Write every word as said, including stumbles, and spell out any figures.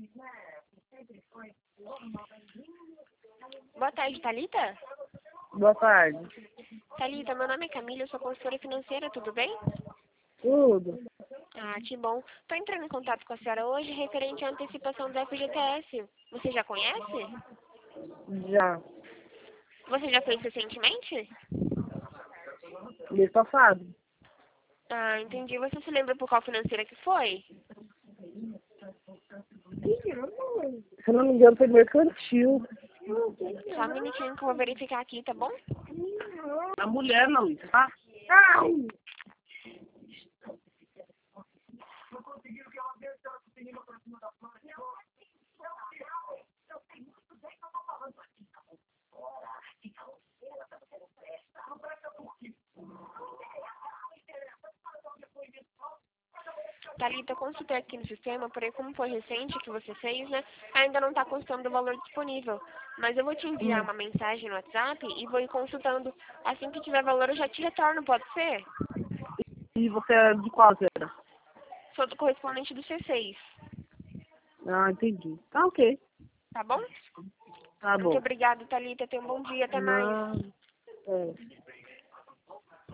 Boa tarde, Thalita? Boa tarde. Thalita, meu nome é Camila, eu sou consultora financeira, tudo bem? Tudo. Ah, que bom. Estou entrando em contato com a senhora hoje referente à antecipação do F G T S. Você já conhece? Já. Você já fez recentemente? Mês passado. Ah, entendi. Você se lembra por qual financeira que foi? Se eu não me engano, foi mercantil. Só um minutinho que eu vou verificar aqui, tá bom? A mulher não, tá? Thalita, eu consultei aqui no sistema, porém como foi recente que você fez, né, ainda não está constando o valor disponível. Mas eu vou te enviar Hum. uma mensagem no WhatsApp e vou ir consultando. Assim que tiver valor eu já te retorno, pode ser? E você é de qual era? Sou do correspondente do C seis, Ah, entendi. Tá ok. tá bom? Tá Muito bom. obrigada, Thalita. Tenha um bom dia. Até mais. Não. É.